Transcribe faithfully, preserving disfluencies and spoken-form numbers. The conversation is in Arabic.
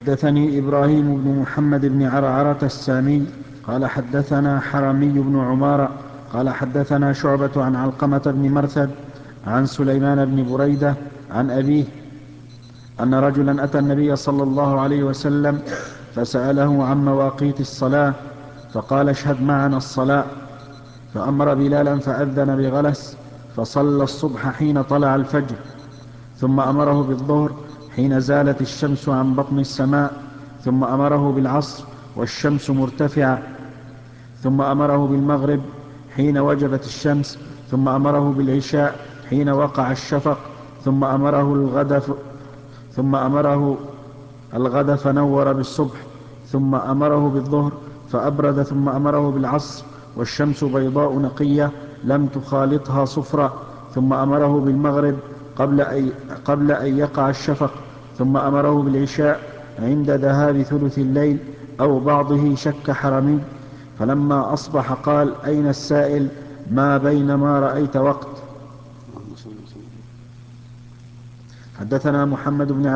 حدثني إبراهيم بن محمد بن عرعرة السامي قال حدثنا حرمي بن عمارة قال حدثنا شعبة عن علقمة بن مرثد عن سليمان بن بريدة عن أبيه أن رجلا أتى النبي صلى الله عليه وسلم فسأله عن مواقيت الصلاة فقال اشهد معنا الصلاة، فأمر بلالا فأذن بغلس فصلى الصبح حين طلع الفجر، ثم أمره بالظهر حين زالت الشمس عن بطن السماء، ثم أمره بالعصر والشمس مرتفعة، ثم أمره بالمغرب حين وجبت الشمس، ثم أمره بالعشاء حين وقع الشفق، ثم أمره الغد ثم أمره الغد فنور بالصبح، ثم أمره بالظهر فأبرد، ثم أمره بالعصر والشمس بيضاء نقية لم تخالطها صفرة، ثم أمره بالمغرب قبل أن, قبل أن يقع الشفق، ثم أمره بالعشاء عند ذهاب ثلث الليل أو بعضه، شك حرمي. فلما أصبح قال أين السائل؟ ما بين ما رأيت وقت. حدثنا محمد بن